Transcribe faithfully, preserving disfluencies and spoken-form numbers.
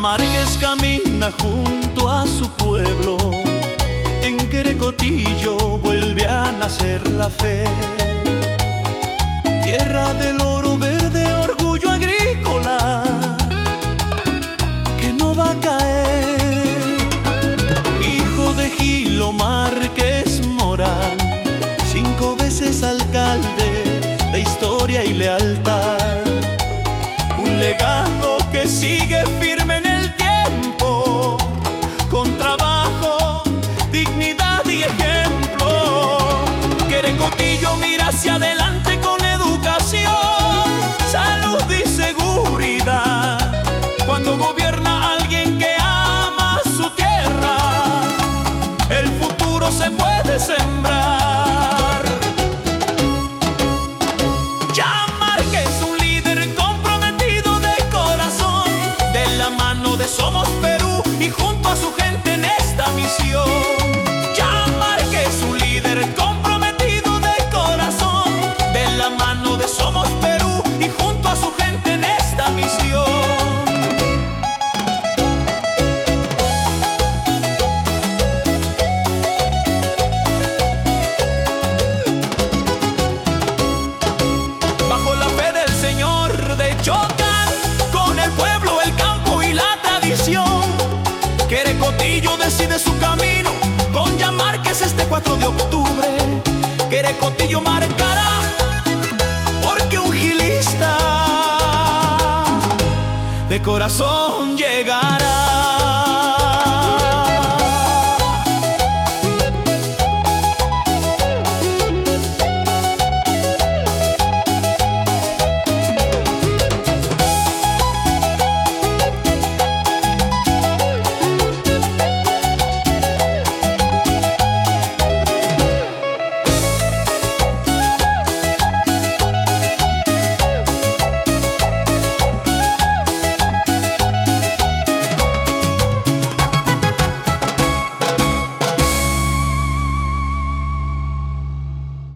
Márquez camina junto a su pueblo. En Querecotillo vuelve a nacer la fe. Tierra del oro verde, orgullo agrícola que no va a caer. Hijo de Gilo Márquez Morán, cinco veces alcalde de historia y lealtad. Un legado que sigue firme en el tiempo, con trabajo, dignidad y ejemplo. Querecotillo mira hacia adelante con educación, salud y seguridad. Cuando gobierna alguien que ama su tierra, el futuro se puede sembrar. Ya Márquez, un líder comprometido de corazón, de la mano de Somos Perú y junto a su gente en esta misión. Ya Márquez, un líder comprometido de corazón, de la mano de Somos Perú y junto a su gente en esta misión. Chocan con el pueblo, el campo y la tradición. Querecotillo decide su camino con Ya Márquez este cuatro de octubre. Querecotillo marcará, porque un gilista de corazón llegará.